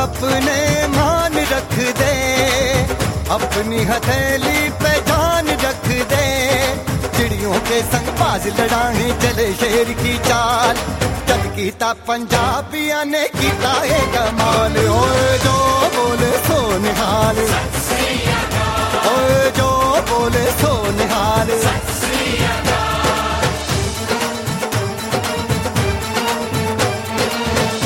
अपने मान रख दे, अपनी हथेली पे जान रख दे। चिड़ियों के संग बाज लड़ाने चले शेर की चाल, जग कीता पंजाबिया ने कीता है कमाल। ओए जो बोले सो निहाल, ओए जो बोले सो